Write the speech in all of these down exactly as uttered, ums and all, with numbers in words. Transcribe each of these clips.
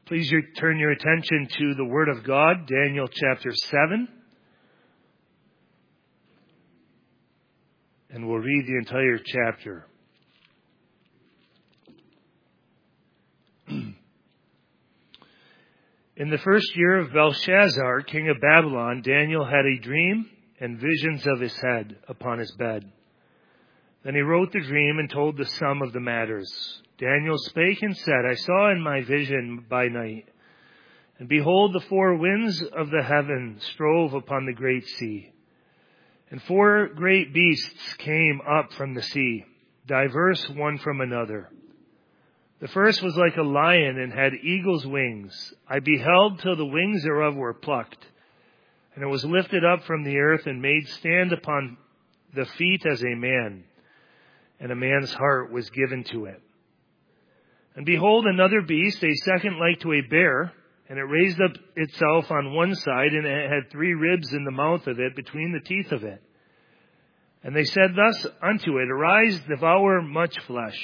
Please you turn your attention to the Word of God, Daniel chapter seven. And we'll read the entire chapter. In the first year of Belshazzar, king of Babylon, Daniel had a dream and visions of his head upon his bed. Then he wrote the dream and told the sum of the matters. Daniel spake and said, I saw in my vision by night, and behold, the four winds of the heaven strove upon the great sea. And four great beasts came up from the sea, diverse one from another. The first was like a lion and had eagle's wings. I beheld till the wings thereof were plucked. And it was lifted up from the earth and made stand upon the feet as a man. And a man's heart was given to it. And behold, another beast, a second like to a bear, and it raised up itself on one side, and it had three ribs in the mouth of it, between the teeth of it. And they said thus unto it, Arise, devour much flesh.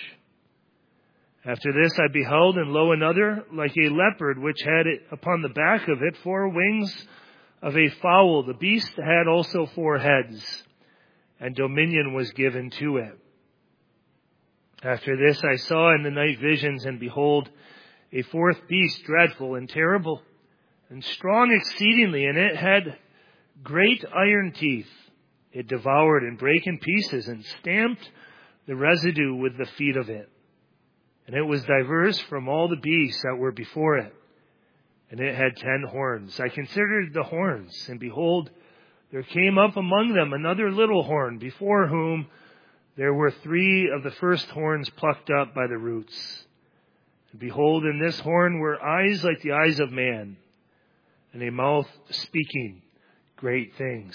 After this I beheld, and lo, another, like a leopard, which had it upon the back of it four wings of a fowl. The beast had also four heads, and dominion was given to it. After this I saw in the night visions, and behold, a fourth beast, dreadful and terrible, and strong exceedingly, and it had great iron teeth. It devoured and brake in pieces, and stamped the residue with the feet of it. And it was diverse from all the beasts that were before it. And it had ten horns. I considered the horns, and behold, there came up among them another little horn, before whom there were three of the first horns plucked up by the roots. And behold, in this horn were eyes like the eyes of man, and a mouth speaking great things.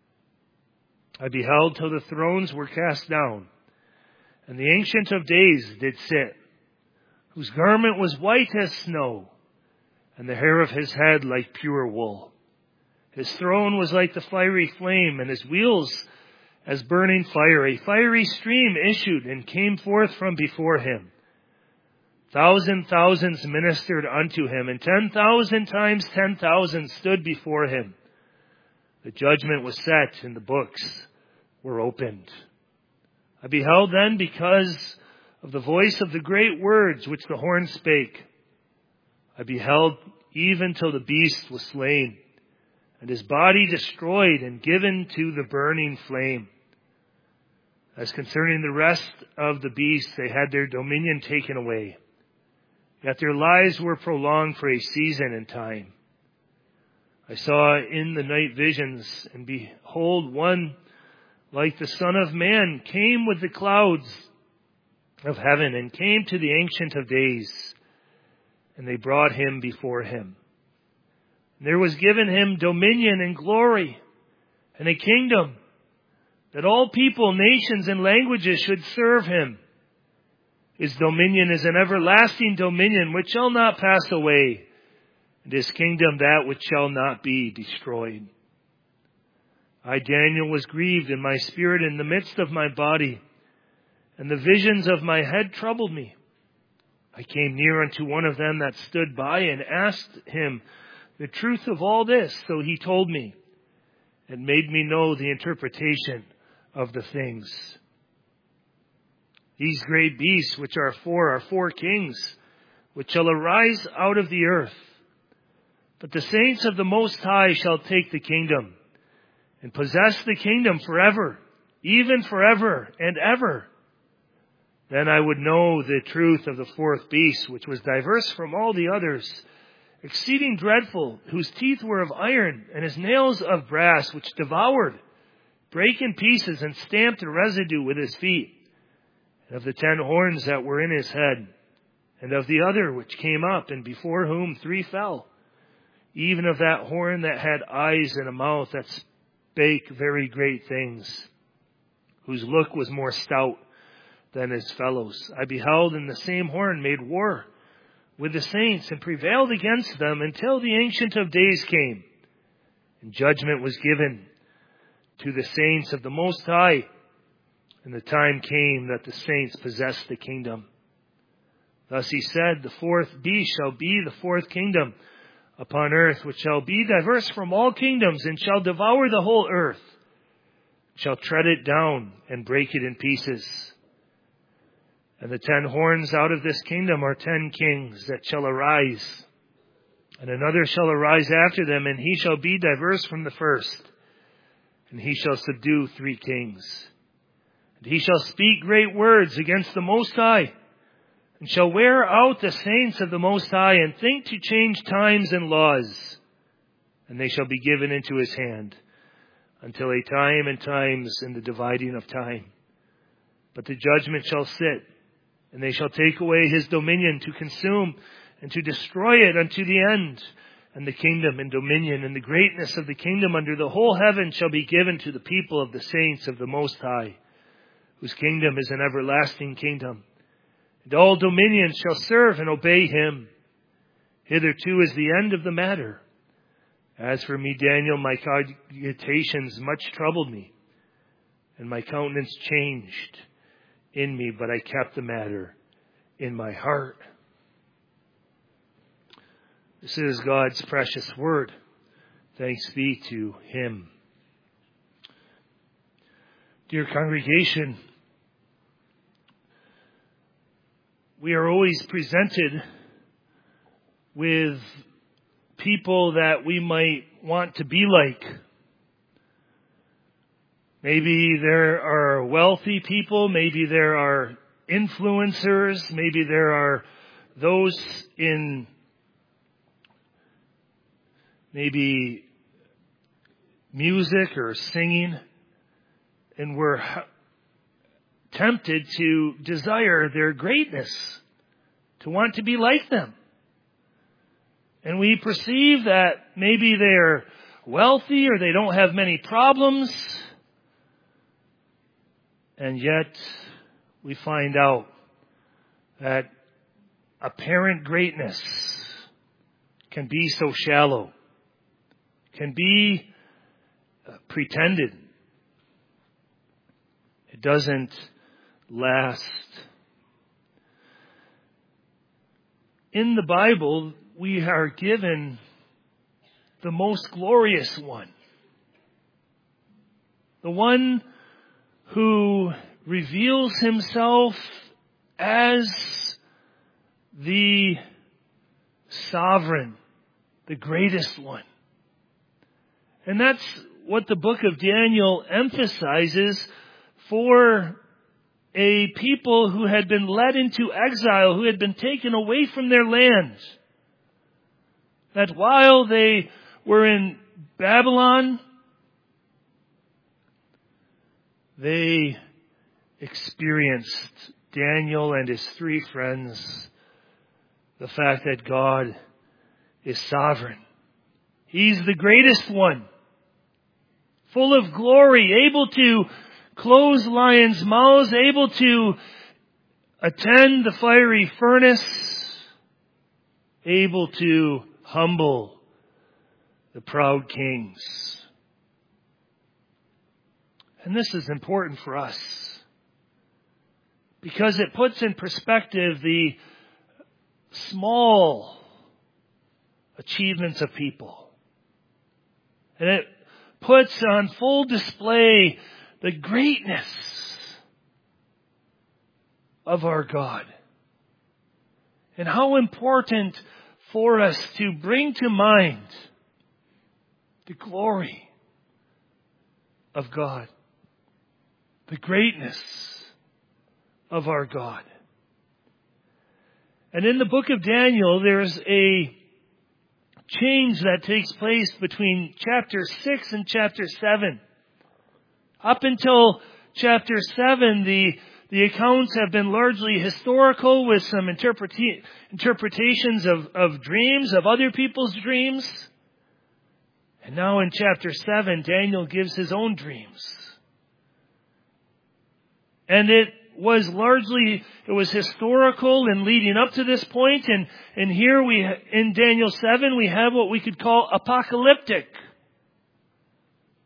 I beheld till the thrones were cast down, and the Ancient of Days did sit, whose garment was white as snow, and the hair of his head like pure wool. His throne was like the fiery flame, and his wheels as burning fire. A fiery stream issued and came forth from before him. Thousand thousands ministered unto him, and ten thousand times ten thousand stood before him. The judgment was set, and the books were opened. I beheld then, because of the voice of the great words which the horn spake, I beheld even till the beast was slain, and his body destroyed and given to the burning flame. As concerning the rest of the beasts, they had their dominion taken away, yet their lives were prolonged for a season and time. I saw in the night visions, and behold, one like the Son of Man came with the clouds of heaven, and came to the Ancient of Days, and they brought him before him. And there was given him dominion and glory, and a kingdom, that all people, nations, and languages should serve him. His dominion is an everlasting dominion which shall not pass away, and his kingdom that which shall not be destroyed. I, Daniel, was grieved in my spirit in the midst of my body, and the visions of my head troubled me. I came near unto one of them that stood by, and asked him the truth of all this. So he told me, and made me know the interpretation of the things. These great beasts, which are four, are four kings, which shall arise out of the earth. But the saints of the Most High shall take the kingdom, and possess the kingdom forever, even forever and ever. Then I would know the truth of the fourth beast, which was diverse from all the others, exceeding dreadful, whose teeth were of iron, and his nails of brass, which devoured, brake in pieces, and stamped the residue with his feet, and of the ten horns that were in his head, and of the other which came up, and before whom three fell, even of that horn that had eyes and a mouth that spake very great things, whose look was more stout than his fellows. I beheld, and the same horn made war with the saints, and prevailed against them until the Ancient of Days came, and judgment was given to the saints of the Most High, and the time came that the saints possessed the kingdom. Thus he said, the fourth beast shall be the fourth kingdom upon earth, which shall be diverse from all kingdoms, and shall devour the whole earth, shall tread it down and break it in pieces. And the ten horns out of this kingdom are ten kings that shall arise. And another shall arise after them, and he shall be diverse from the first. And he shall subdue three kings. And he shall speak great words against the Most High, and shall wear out the saints of the Most High, and think to change times and laws. And they shall be given into his hand, until a time and times in the dividing of time. But the judgment shall sit, and they shall take away his dominion to consume and to destroy it unto the end. And the kingdom and dominion and the greatness of the kingdom under the whole heaven shall be given to the people of the saints of the Most High, whose kingdom is an everlasting kingdom. And all dominions shall serve and obey him. Hitherto is the end of the matter. As for me, Daniel, my cogitations much troubled me, and my countenance changed in me, but I kept the matter in my heart. This is God's precious word. Thanks be to him. Dear congregation, we are always presented with people that we might want to be like. Maybe there are wealthy people, maybe there are influencers, maybe there are those in maybe music or singing, and we're tempted to desire their greatness, to want to be like them. And we perceive that maybe they're wealthy or they don't have many problems, and yet we find out that apparent greatness can be so shallow, can be pretended. It doesn't last. In the Bible, we are given the most glorious one. The one who reveals himself as the sovereign, the greatest one. And that's what the book of Daniel emphasizes for a people who had been led into exile, who had been taken away from their land. That while they were in Babylon, they experienced, Daniel and his three friends, the fact that God is sovereign. He's the greatest one, full of glory, able to close lions' mouths, able to attend the fiery furnace, able to humble the proud kings. And this is important for us because it puts in perspective the small achievements of people. And it puts on full display the greatness of our God. And how important for us to bring to mind the glory of God, the greatness of our God. And in the book of Daniel, there's a change that takes place between chapter six and chapter seven. Up until chapter seven, the, the accounts have been largely historical with some interpreta- interpretations of, of dreams, of other people's dreams. And now in chapter seven, Daniel gives his own dreams. And it was largely, it was historical and leading up to this point. And, and here we, in Daniel seven, we have what we could call apocalyptic.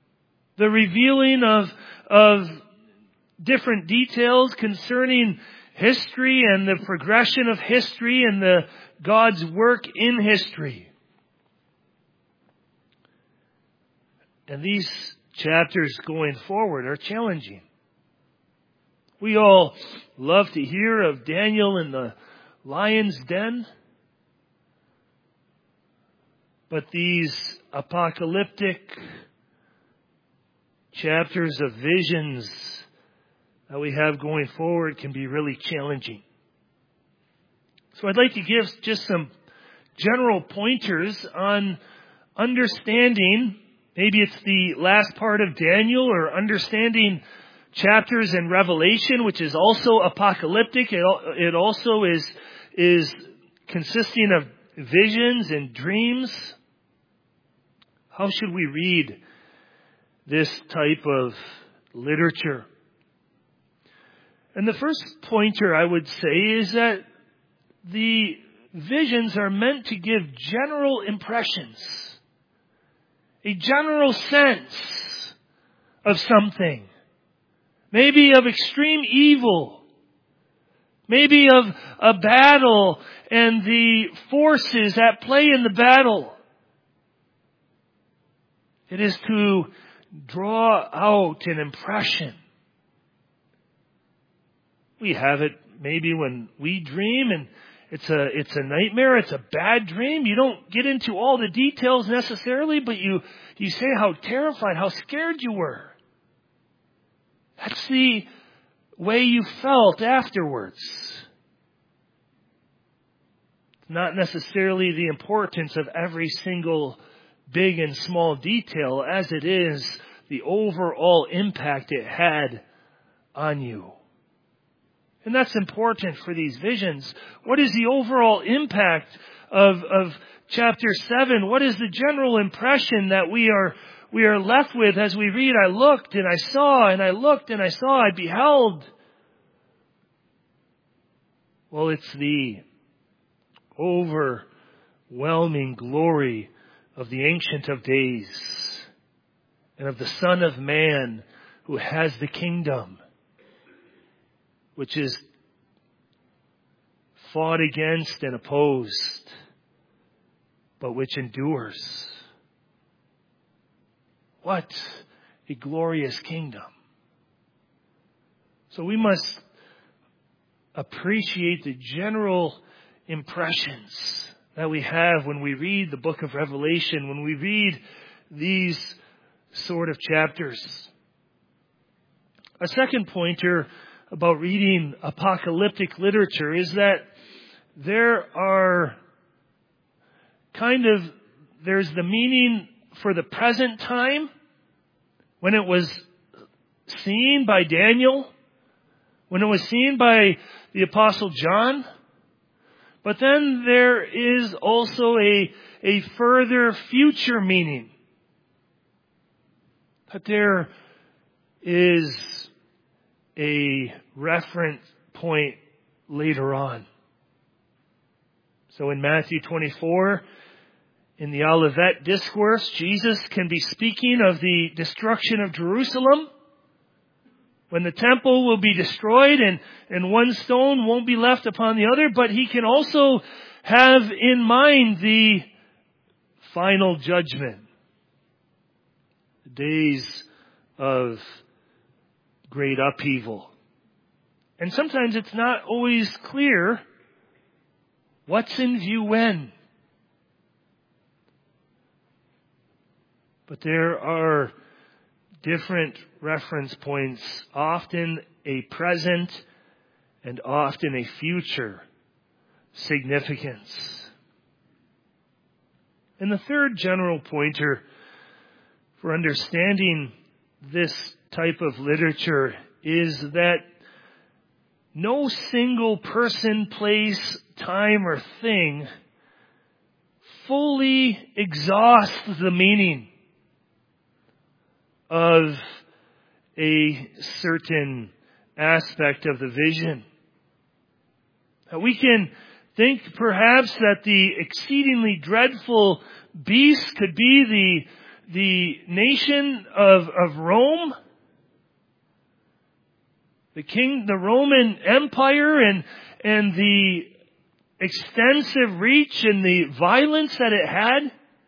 The revealing of, of different details concerning history and the progression of history and the God's work in history. And these chapters going forward are challenging. We all love to hear of Daniel in the lion's den. But these apocalyptic chapters of visions that we have going forward can be really challenging. So I'd like to give just some general pointers on understanding, maybe it's the last part of Daniel, or understanding chapters in Revelation, which is also apocalyptic. It, it also is, is consisting of visions and dreams. How should we read this type of literature? And the first pointer I would say is that the visions are meant to give general impressions, a general sense of something, maybe of extreme evil, maybe of a battle and the forces at play in the battle. It is to draw out an impression. We have it maybe when we dream and it's a it's a nightmare, it's a bad dream. You don't get into all the details necessarily, but you, you say how terrified, how scared you were. That's the way you felt afterwards. Not necessarily the importance of every single big and small detail as it is the overall impact it had on you. And that's important for these visions. What is the overall impact of, of chapter seven? What is the general impression that we are, we are left with as we read? I looked and I saw and I looked and I saw, I beheld. Well, it's the overwhelming glory of the Ancient of Days and of the Son of Man who has the kingdom, which is fought against and opposed, but which endures. What a glorious kingdom. So we must appreciate the general impressions that we have when we read the book of Revelation, when we read these sort of chapters. A second pointer about reading apocalyptic literature is that there are kind of, there's the meaning for the present time when it was seen by Daniel, when it was seen by the Apostle John. But then there is also a, a further future meaning. That there is a reference point later on. So in Matthew twenty-four, in the Olivet Discourse, Jesus can be speaking of the destruction of Jerusalem, when the temple will be destroyed and, and one stone won't be left upon the other, but he can also have in mind the final judgment, the days of great upheaval. And sometimes it's not always clear what's in view when. But there are different reference points, often a present and often a future significance. And the third general pointer for understanding this type of literature is that no single person, place, time, or thing fully exhausts the meaning of a certain aspect of the vision. We can think perhaps that the exceedingly dreadful beast could be the, the nation of, of Rome. The king, the Roman Empire and, and the extensive reach and the violence that it had.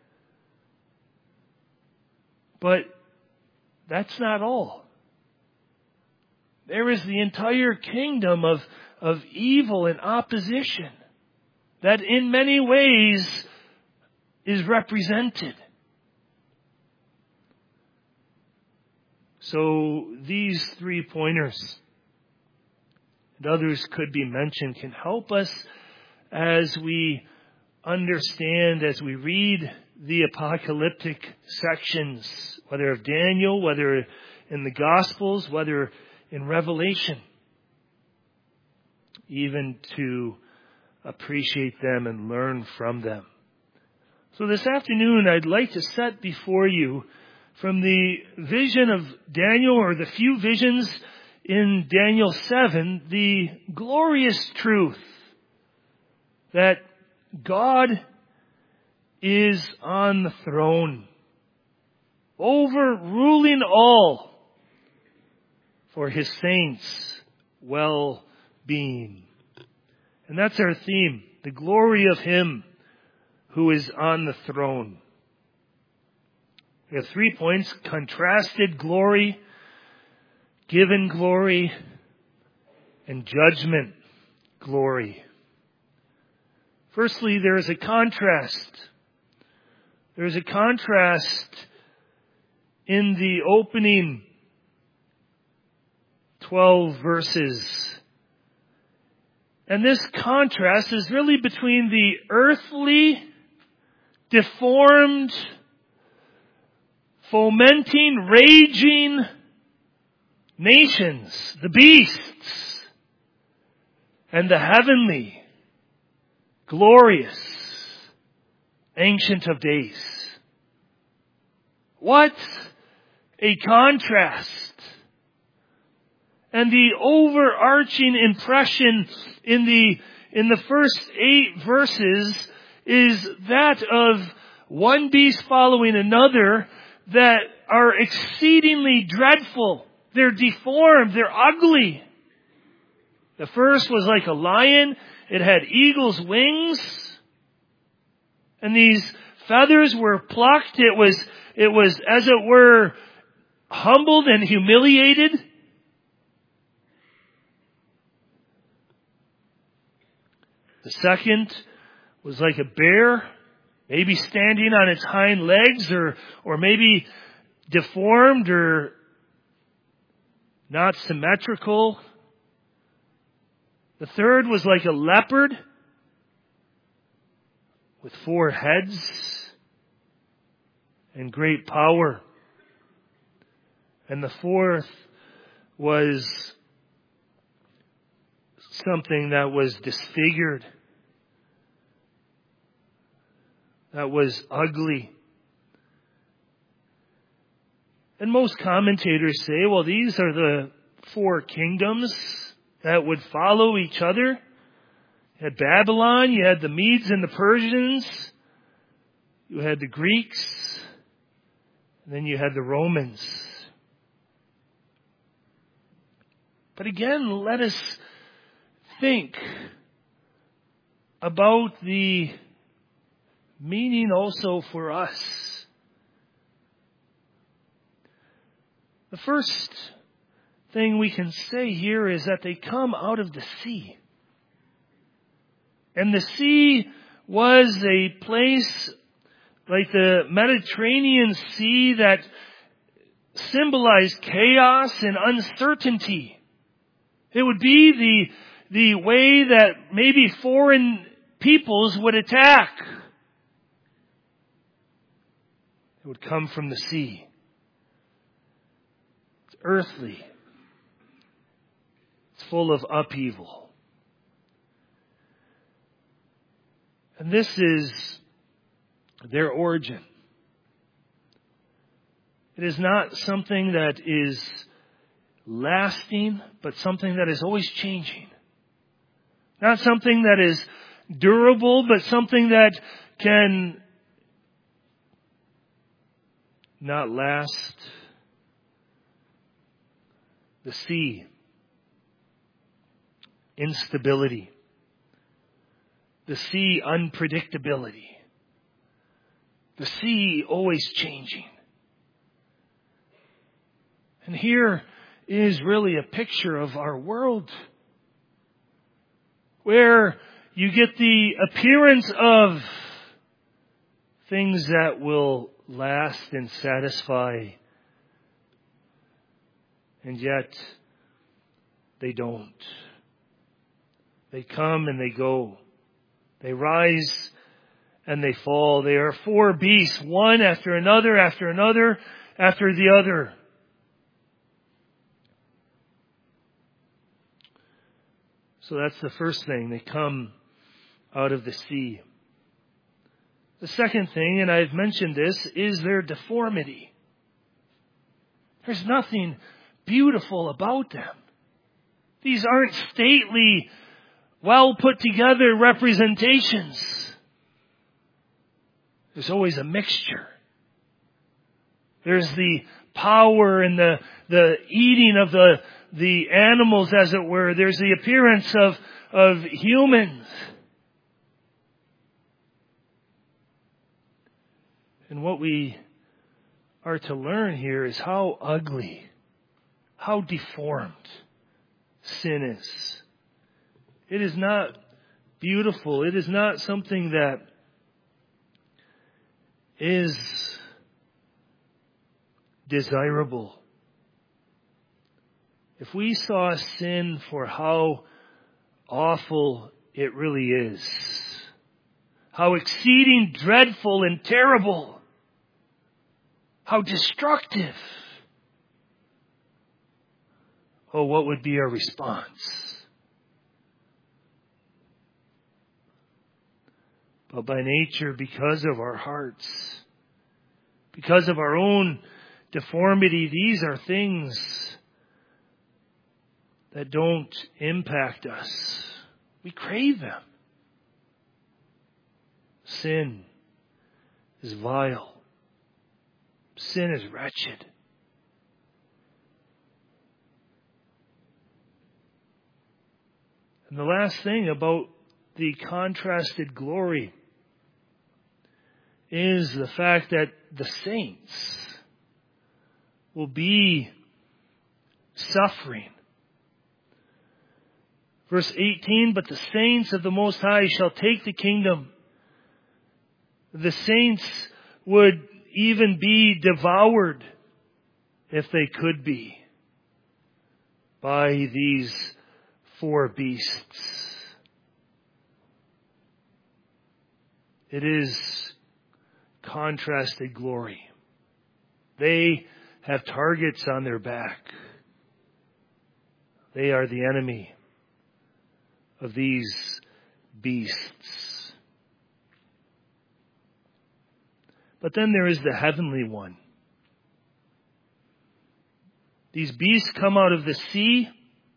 But that's not all. There is the entire kingdom of, of evil and opposition that in many ways is represented. So these three pointers and others could be mentioned can help us as we understand, as we read the apocalyptic sections, whether of Daniel, whether in the Gospels, whether in Revelation, even to appreciate them and learn from them. So this afternoon, I'd like to set before you from the vision of Daniel, or the few visions in Daniel seven, the glorious truth that God is on the throne, overruling all for His saints' well-being. And that's our theme, the glory of Him who is on the throne. We have three points: contrasted glory, given glory, and judgment glory. Firstly, there is a contrast. There is a contrast in the opening twelve verses. And this contrast is really between the earthly, deformed, fomenting, raging nations, the beasts, and the heavenly, glorious, Ancient of Days. What a contrast. And the overarching impression in the, in the first eight verses is that of one beast following another that are exceedingly dreadful. They're deformed. They're ugly. The first was like a lion. It had eagle's wings. And these feathers were plucked. It was, it was, as it were, humbled and humiliated. The second was like a bear, maybe standing on its hind legs, or, or maybe deformed or not symmetrical. The third was like a leopard with four heads and great power. And the fourth was something that was disfigured, that was ugly. And most commentators say, well, these are the four kingdoms that would follow each other. You had Babylon, you had the Medes and the Persians, you had the Greeks, and then you had the Romans. But again, let us think about the meaning also for us. The first thing we can say here is that they come out of the sea. And the sea was a place like the Mediterranean Sea that symbolized chaos and uncertainty. It would be the, the way that maybe foreign peoples would attack. It would come from the sea. It's earthly. It's full of upheaval. And this is their origin. It is not something that is lasting, but something that is always changing. Not something that is durable, but something that can not last. The sea instability. The sea, unpredictability. The sea, always changing. And here is really a picture of our world, where you get the appearance of things that will last and satisfy, and yet they don't. They come and they go. They rise and they fall. They are four beasts, one after another, after another, after the other. So that's the first thing. They come out of the sea. The second thing, and I've mentioned this, is their deformity. There's nothing beautiful about them. These aren't stately, well put together representations. There's always a mixture. There's the power and the, the eating of the, the animals, as it were. There's the appearance of, of humans. And what we are to learn here is how ugly, how deformed sin is. It is not beautiful. It is not something that is desirable. If we saw sin for how awful it really is, how exceeding dreadful and terrible, how destructive, oh, what would be our response? But by nature, because of our hearts, because of our own deformity, these are things that don't impact us. We crave them. Sin is vile. Sin is wretched. And the last thing about the contrasted glory is the fact that the saints will be suffering. Verse eighteen, but the saints of the Most High shall take the kingdom. The saints would even be devoured, if they could be, by these four beasts. It is contrasted glory. They have targets on their back. They are the enemy of these beasts. But then there is the heavenly one. These beasts come out of the sea,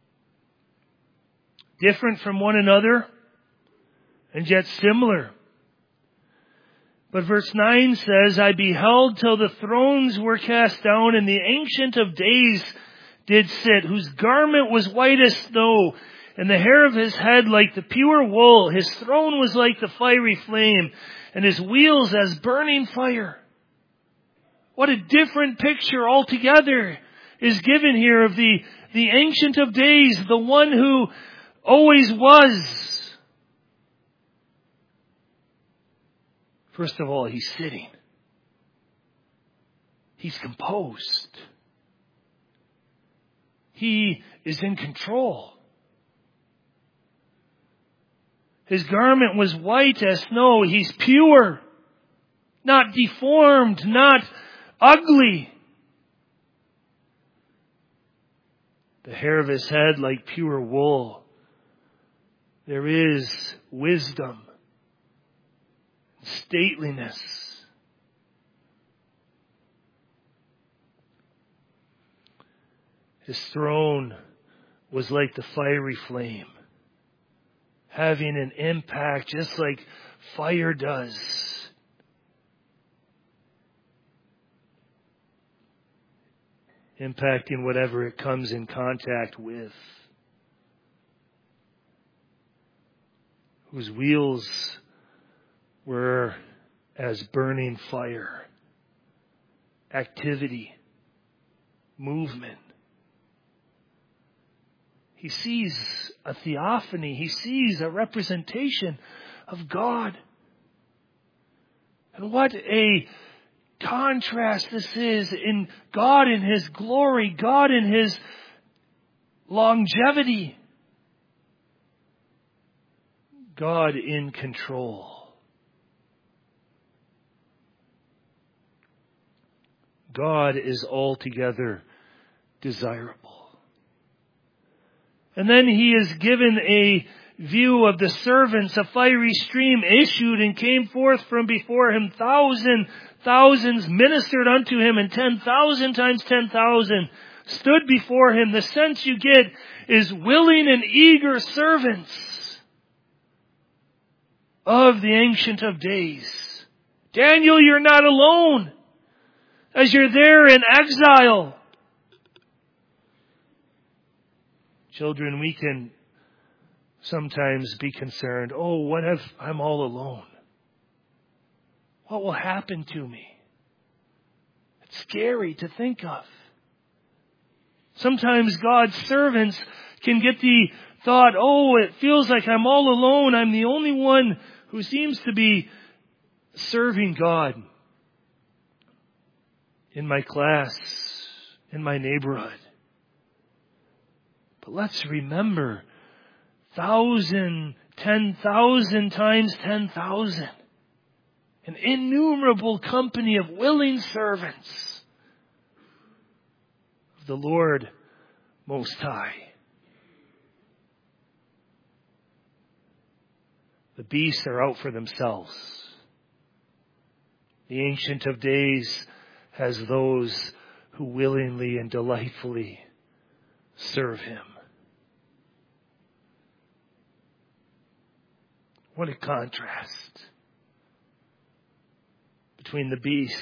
different from one another, and yet similar. But verse nine says, I beheld till the thrones were cast down, and the Ancient of Days did sit, whose garment was white as snow, and the hair of his head like the pure wool. His throne was like the fiery flame, and his wheels as burning fire. What a different picture altogether is given here of the, the Ancient of Days, the one who always was. First of all, he's sitting. He's composed. He is in control. His garment was white as snow. He's pure, not deformed, not ugly. The hair of his head like pure wool. There is wisdom, stateliness. His throne was like the fiery flame, having an impact just like fire does. Impacting whatever it comes in contact with. whose wheels were as burning fire, activity, movement. He sees a theophany. He sees a representation of God. And what a contrast this is in God in His glory, God in His longevity, God in control. God is altogether desirable. And then He is given a view of the servants. A fiery stream issued and came forth from before Him. Thousand thousands ministered unto Him, and ten thousand times ten thousand stood before Him. The sense you get is willing and eager servants of the Ancient of Days. Daniel, you're not alone as you're there in exile. Children, we can sometimes be concerned, oh, what if I'm all alone? What will happen to me? It's scary to think of. Sometimes God's servants can get the thought, oh, it feels like I'm all alone. I'm the only one who seems to be serving God in my class, in my neighborhood. But let's remember, thousand, ten thousand times ten thousand. An innumerable company of willing servants of the Lord Most High. The beasts are out for themselves. The Ancient of Days has those who willingly and delightfully serve Him. What a contrast between the beasts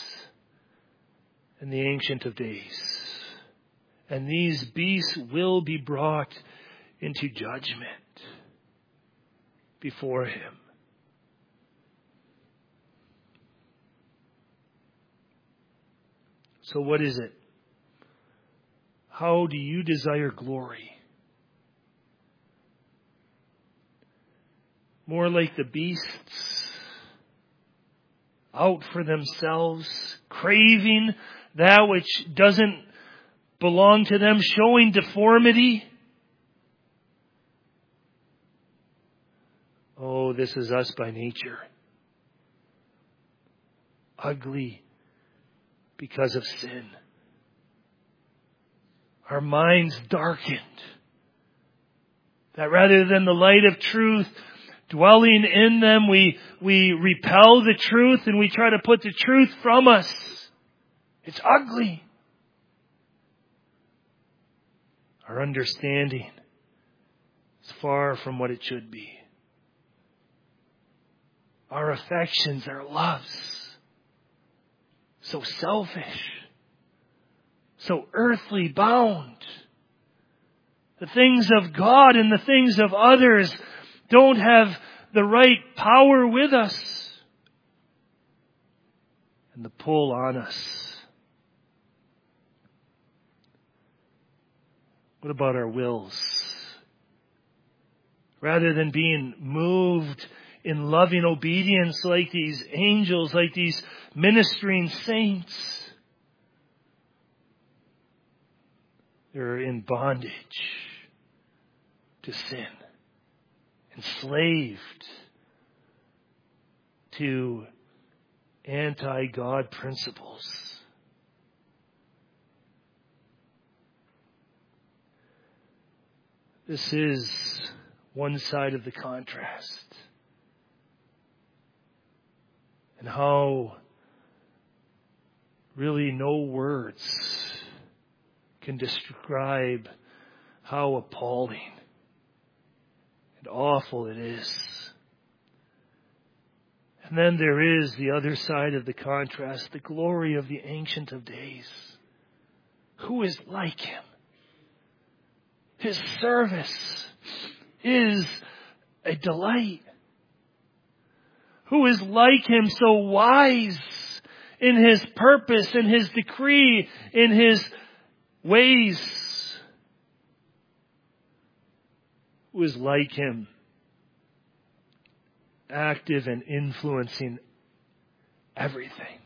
and the Ancient of Days. And these beasts will be brought into judgment before Him. So what is it? How do you desire glory? More like the beasts, out for themselves, craving that which doesn't belong to them, showing deformity? Oh, this is us by nature. Ugly because of sin. Our minds darkened. That rather than the light of truth dwelling in them, we, we repel the truth and we try to put the truth from us. It's ugly. Our understanding is far from what it should be. Our affections, our loves, so selfish, so earthly bound. The things of God and the things of others don't have the right power with us. And the pull on us. What about our wills? Rather than being moved in loving obedience like these angels, like these ministering saints, they're in bondage to sin, enslaved to anti-God principles. This is one side of the contrast. And how really no words can describe how appalling and awful it is. And then there is the other side of the contrast, the glory of the Ancient of Days. Who is like Him? His service is a delight? Who is like him, so wise in his purpose, in his decree, in his ways? Who is like him, active and influencing everything?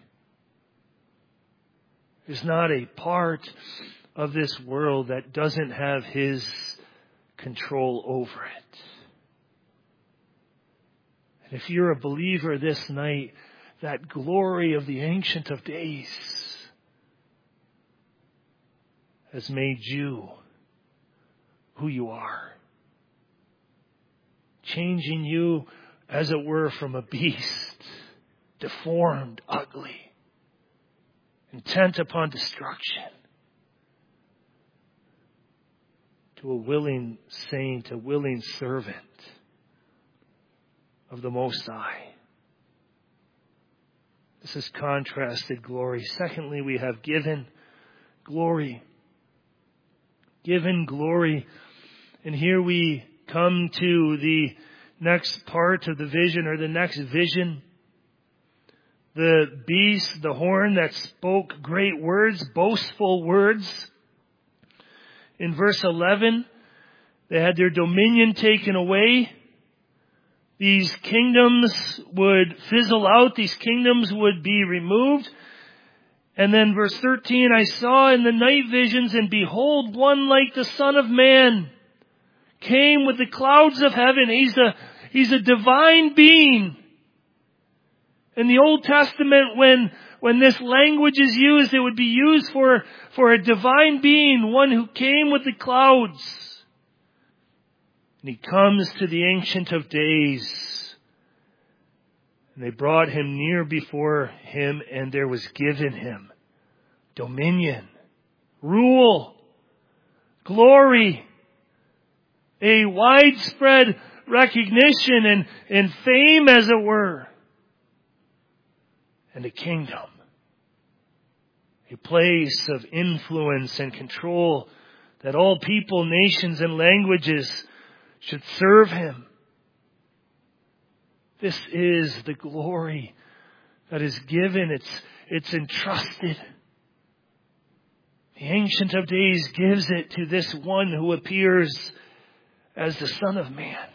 There's not a part of this world that doesn't have his control over it. And if you're a believer this night, that glory of the Ancient of Days has made you who you are, changing you, as it were, from a beast, deformed, ugly, intent upon destruction, to a willing saint, a willing servant of the Most High. This is contrasted glory. Secondly, we have given glory. Given glory. And here we come to the next part of the vision, or the next vision. The beast, the horn that spoke great words, boastful words. In verse eleven, they had their dominion taken away. These kingdoms would fizzle out. These kingdoms would be removed. And then verse thirteen, I saw in the night visions, and behold, one like the Son of Man came with the clouds of heaven. He's a, he's a divine being. In the Old Testament, when, when this language is used, it would be used for, for a divine being, one who came with the clouds. And he comes to the Ancient of Days. And they brought him near before him, and there was given him dominion, rule, glory, a widespread recognition and, and fame, as it were, and a kingdom, a place of influence and control, that all people, nations, and languages should serve him. This is the glory that is given. It's, it's entrusted. The Ancient of Days gives it to this one who appears as the Son of Man.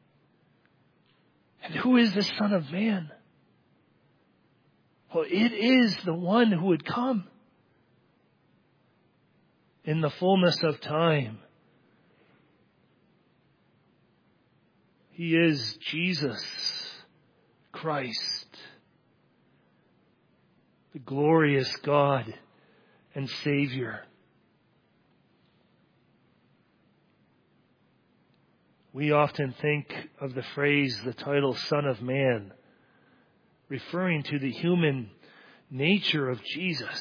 And who is the Son of Man? Well, it is the one who would come in the fullness of time. He is Jesus Christ, the glorious God and Savior. We often think of the phrase, the title, Son of Man, referring to the human nature of Jesus.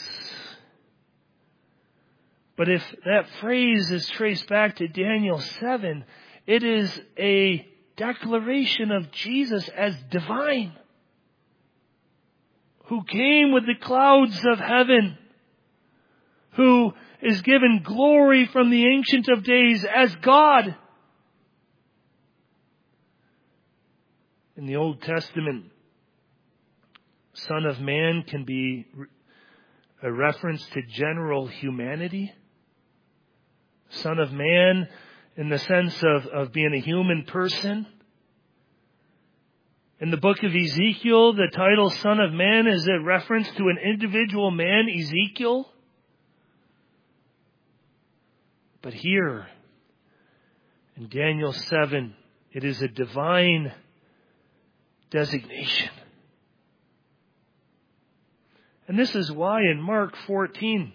But if that phrase is traced back to Daniel seven, it is a declaration of Jesus as divine, who came with the clouds of heaven, who is given glory from the Ancient of Days as God. In the Old Testament, Son of Man can be a reference to general humanity. Son of Man in the sense of, of being a human person. In the book of Ezekiel, the title Son of Man is a reference to an individual man, Ezekiel. But here, in Daniel seven, it is a divine designation. And this is why in Mark fourteen,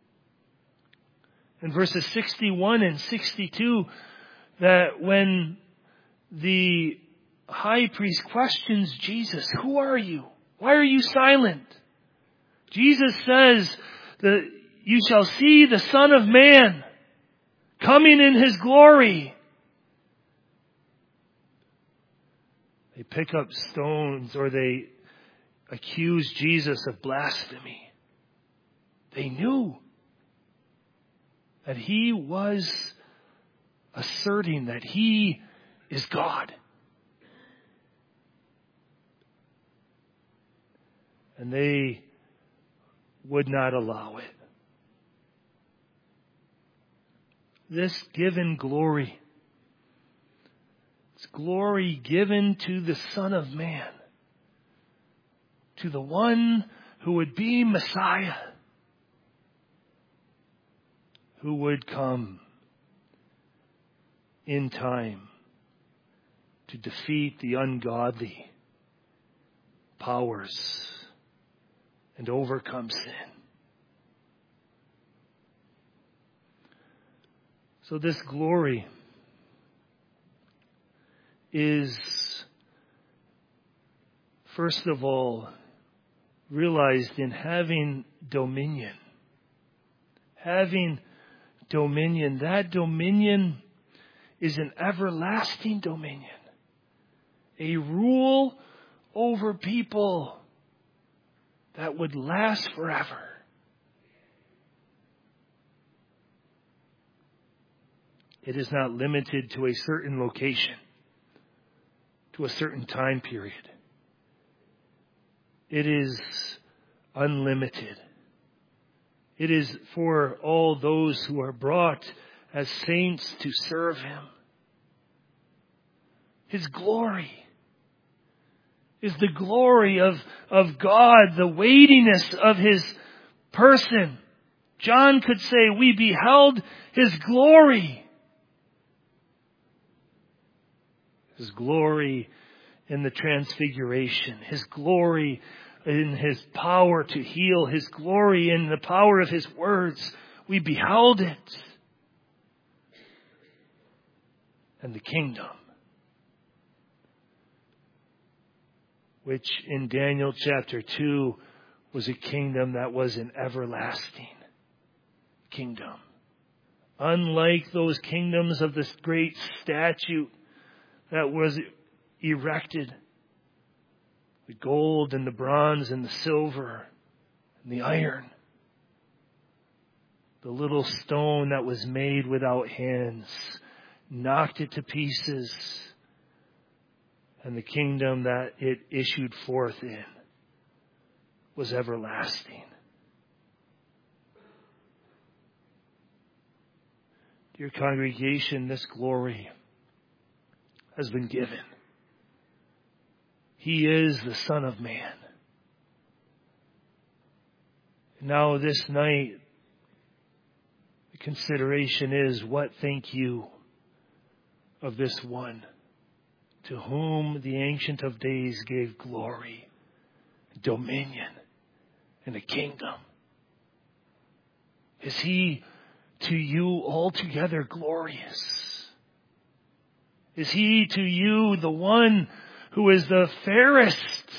in verses sixty-one and sixty-two, that when the high priest questions Jesus, who are you? Why are you silent? Jesus says that you shall see the Son of Man coming in his glory. They pick up stones, or they accuse Jesus of blasphemy. They knew that he was asserting that he is God. And they would not allow it. This given glory, it's glory given to the Son of Man, to the one who would be Messiah, who would come in time to defeat the ungodly powers and overcome sin. So this glory is, first of all, realized in having dominion. Having dominion. That dominion is an everlasting dominion. A rule over people that would last forever. It is not limited to a certain location, to a certain time period. It is unlimited. It is for all those who are brought as saints to serve Him. His glory is the glory of, of God, the weightiness of His person. John could say, we beheld His glory. His glory in the transfiguration. His glory in His power to heal. His glory in the power of His words. We beheld it. And the kingdom, which in Daniel chapter two was a kingdom that was an everlasting kingdom. Unlike those kingdoms of this great statue that was erected, the gold and the bronze and the silver and the iron, the little stone that was made without hands, knocked it to pieces, and the kingdom that it issued forth in was everlasting. Dear congregation, this glory has been given. He is the Son of Man. Now this night, the consideration is, what think you of this one to whom the Ancient of Days gave glory, dominion, and a kingdom? Is He to you altogether glorious? Is He to you the one who is the fairest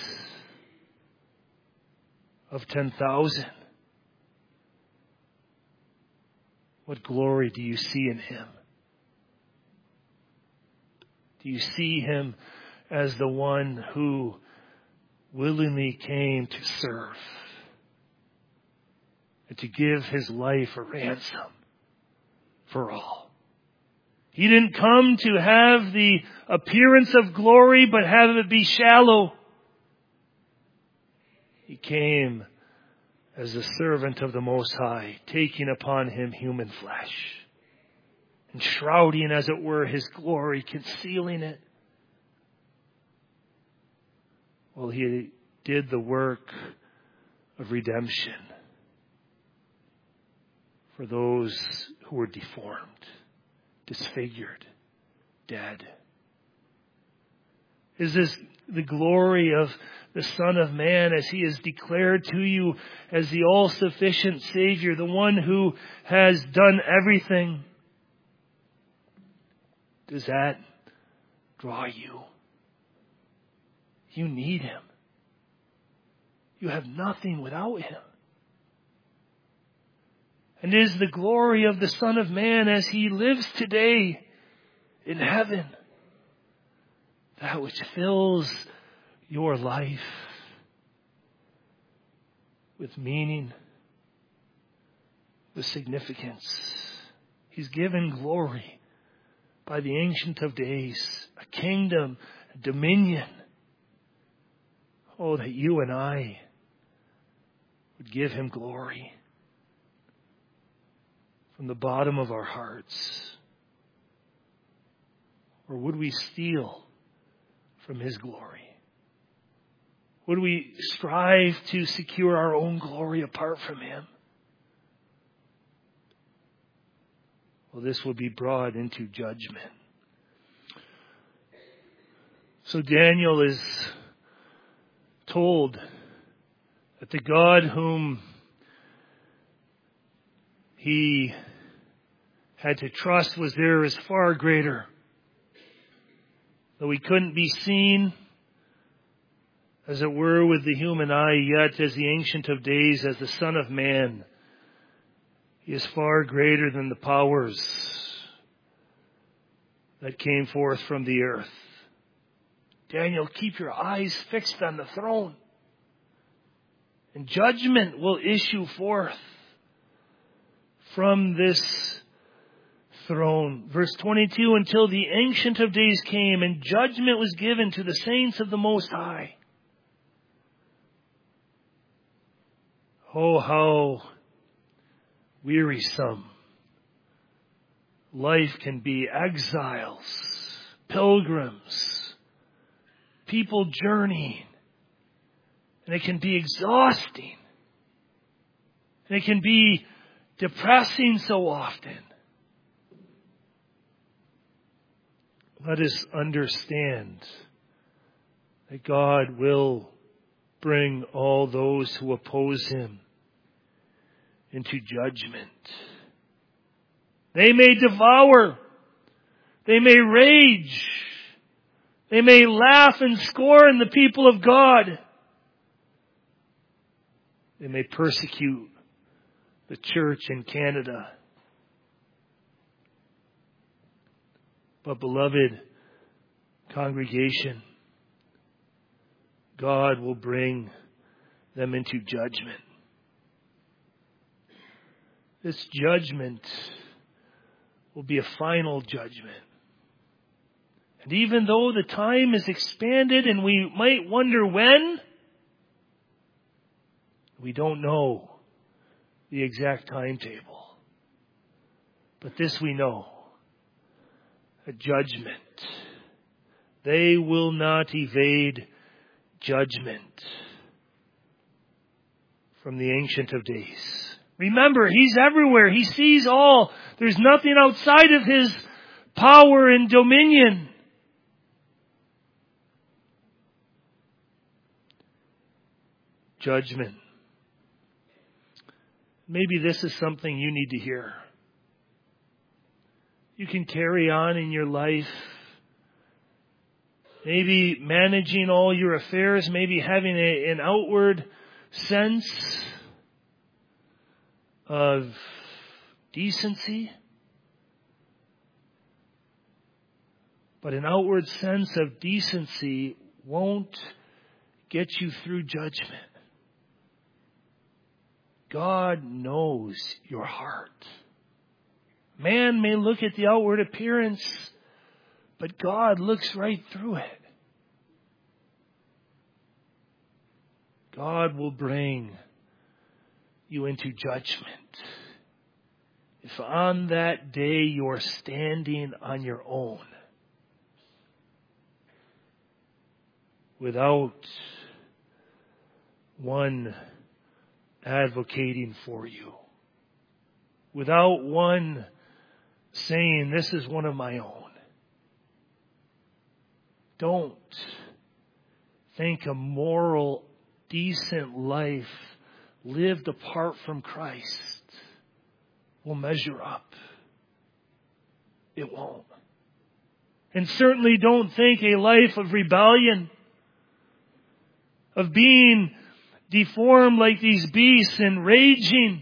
of ten thousand? What glory do you see in Him? Do you see Him as the one who willingly came to serve and to give His life a ransom for all? He didn't come to have the appearance of glory, but have it be shallow. He came as a servant of the Most High, taking upon Him human flesh, enshrouding, as it were, His glory, concealing it. Well, He did the work of redemption for those who were deformed, disfigured, dead. Is this the glory of the Son of Man as He is declared to you as the all-sufficient Savior, the one who has done everything? Does that draw you? You need Him. You have nothing without Him. And is the glory of the Son of Man as He lives today in heaven that which fills your life with meaning, with significance? He's given glory by the Ancient of Days, a kingdom, a dominion. Oh, that you and I would give Him glory from the bottom of our hearts? Or would we steal from His glory? Would we strive to secure our own glory apart from Him? Well, this will be brought into judgment. So Daniel is told that the God whom he had to trust was there is far greater. Though He couldn't be seen, as it were, with the human eye, yet as the Ancient of Days, as the Son of Man, He is far greater than the powers that came forth from the earth. Daniel, keep your eyes fixed on the throne, and judgment will issue forth from this throne. Verse twenty-two, until the Ancient of Days came and judgment was given to the saints of the Most High. Oh, how wearisome life can be. Exiles, pilgrims, people journeying. And it can be exhausting. And it can be depressing so often. Let us understand that God will bring all those who oppose Him into judgment. They may devour. They may rage. They may laugh and scorn the people of God. They may persecute the church in Canada. But beloved congregation, God will bring them into judgment. This judgment will be a final judgment. And even though the time is expanded and we might wonder when, we don't know the exact timetable. But this we know. A judgment. They will not evade judgment from the Ancient of Days. Remember, He's everywhere. He sees all. There's nothing outside of His power and dominion. Judgment. Maybe this is something you need to hear. You can carry on in your life, maybe managing all your affairs, maybe having a, an outward sense of decency, but an outward sense of decency won't get you through judgment. God knows your heart. Man may look at the outward appearance, but God looks right through it. God will bring you into judgment if on that day you're standing on your own without one advocating for you, without one saying, this is one of my own. Don't think a moral, decent life lived apart from Christ will measure up. It won't. And certainly don't think a life of rebellion, of being deformed like these beasts and raging,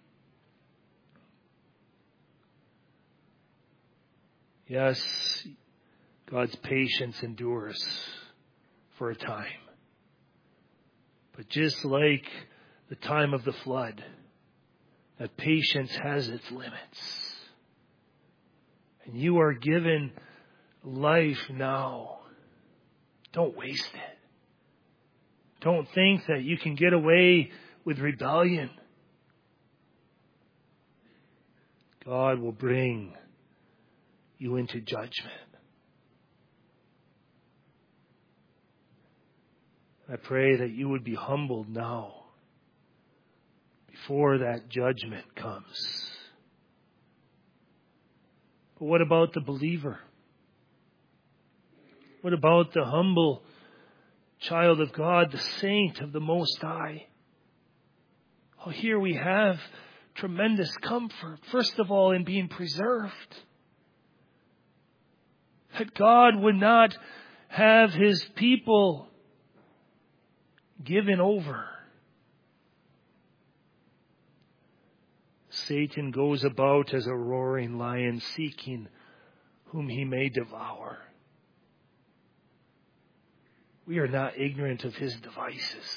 yes, God's patience endures for a time. But just like the time of the flood, that patience has its limits. And you are given life now. Don't waste it. Don't think that you can get away with rebellion, God will bring you into judgment. I pray that you would be humbled now before that judgment comes. But what about the believer? What about the humble child of God, the saint of the Most High? Oh, here we have tremendous comfort, first of all, in being preserved. That God would not have His people given over. Satan goes about as a roaring lion, seeking whom he may devour. We are not ignorant of his devices.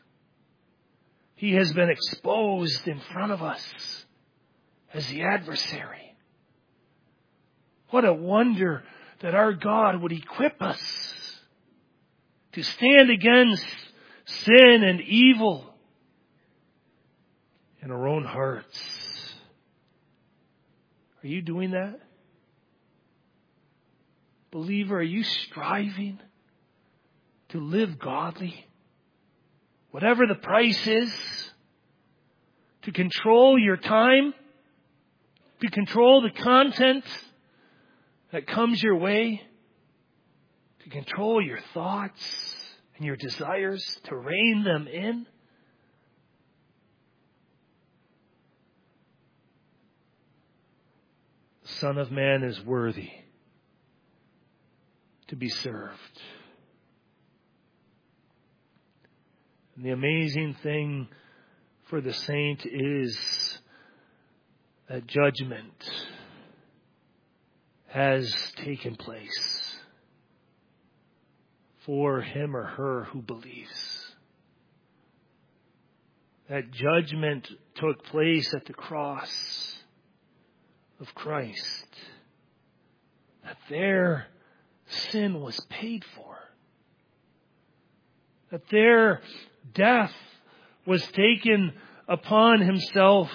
He has been exposed in front of us as the adversary. What a wonder that our God would equip us to stand against sin and evil in our own hearts. Are you doing that? Believer, are you striving to live godly? Whatever the price is, to control your time, to control the content that comes your way, to control your thoughts and your desires, to rein them in. The Son of Man is worthy to be served. And the amazing thing for the saint is that judgment has taken place for him or her who believes. That judgment took place at the cross of Christ. That their sin was paid for. That their death was taken upon himself.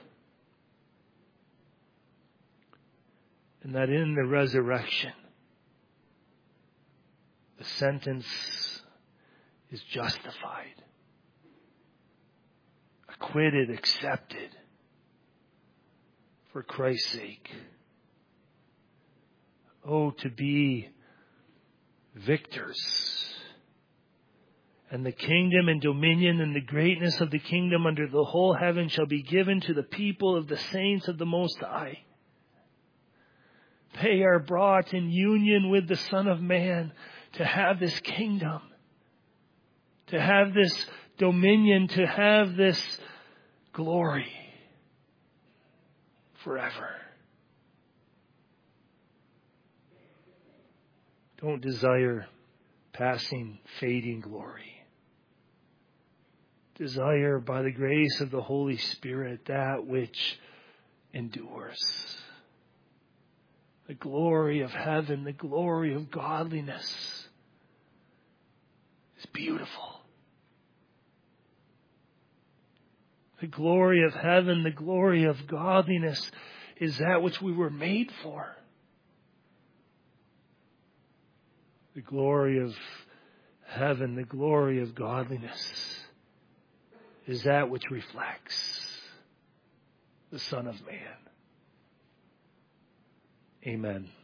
And that in the resurrection, the sentence is justified, acquitted, accepted for Christ's sake. Oh, to be victors. And the kingdom and dominion and the greatness of the kingdom under the whole heaven shall be given to the people of the saints of the Most High. They are brought in union with the Son of Man to have this kingdom, to have this dominion, to have this glory forever. Don't desire passing, fading glory. Desire by the grace of the Holy Spirit that which endures. The glory of heaven, the glory of godliness is beautiful. The glory of heaven, the glory of godliness is that which we were made for. The glory of heaven, the glory of godliness is that which reflects the Son of Man. Amen.